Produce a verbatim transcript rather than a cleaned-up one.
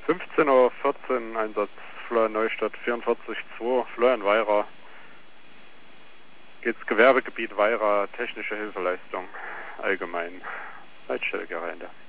fünfzehn Uhr vierzehn, Einsatz Florian Neustadt vierundvierzig zwei, Florian Weira. Geht's Gewerbegebiet Weira, technische Hilfeleistung allgemein. Leitstelle Gemeinde.